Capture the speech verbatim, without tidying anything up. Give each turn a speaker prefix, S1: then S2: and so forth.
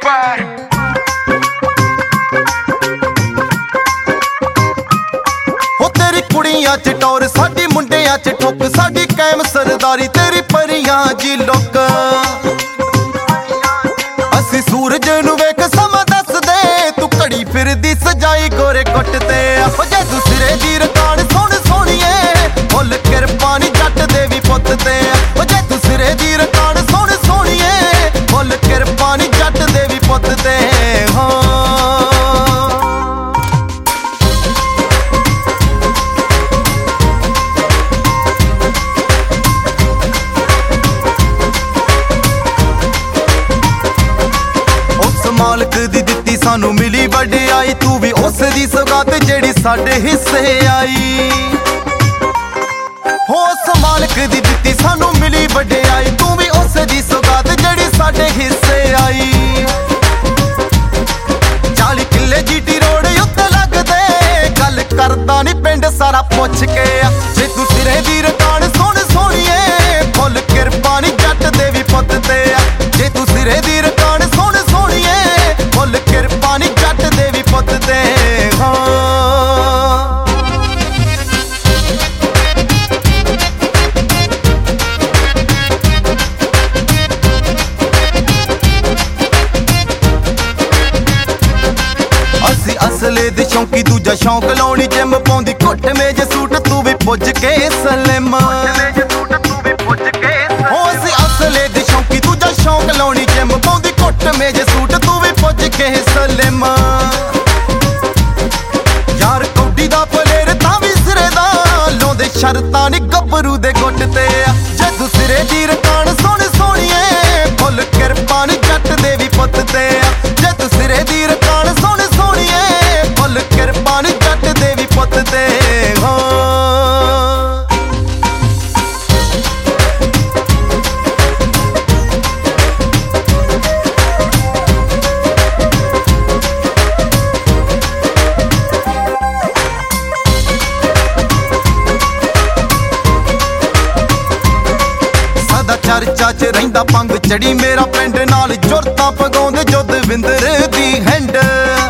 S1: pai.
S2: हो तेरी कुड़ियां च टौर साडी मुंडियां च ठोक साडी कायम सरदारी तेरी परियां जी लोक असी सूरज नू वेख समा दस दे तू घड़ी फिरदी सजाई गोरे गुट ते हो जे तू सिरे दी रकान सोहण सोहणीए फुल किरपा नी जट दे वी पुत ते हो जे तू सिरे दी रकान सोहण सोहणीए फुल किरपा नी जट दे वी पुत ते हो मालक दी दित्ती सानू मिली वडियाई तू भी उस दी सौगात जेड़ी साडे हिस्से आई हो उस मालक दी दित्ती सानू मिली वडियाई तू भी उस दी सौगात जेड़ी साडे हिस्से आई चाली किले जीटी रोड उत्ते लगदे गल करदा नी पिंड सारा पुछ के जे तू सिरे दी रकान सोहण सोहणीए फुल किरपा नी जट दे वी पुत ते जे तू सिरे दी रकान सोहण सोहणीए फुल किरपा नी जट दे वी पुत ते असी असले दे शौकी दूजा शौक लाउणी जिम पाउंदी घुट मेज सूट तू भी पुज के सलेम हो असी असले दे शौकी दूजा शौक लाउणी जिम पाउंदी घुट मेज सूट तू भी पुज के सलेम यार कौडी दा पलेर तां भी सिरे दा लाउंदे शरतां नी गब्बरू दे गुट ते जे तू सिरे दी रकान सोहण सोहणीए फुल किरपा नी जट दे वी पुत ते जे तू सिरे दी रकान सोहण सोहणीए फुल किरपा नी जट दे वी पुत ते हो चर्चा च रहिंदा पंग चढ़ी मेरा पिंड नाल जुरतां पगाउंदे जुद विंदर दी हैंड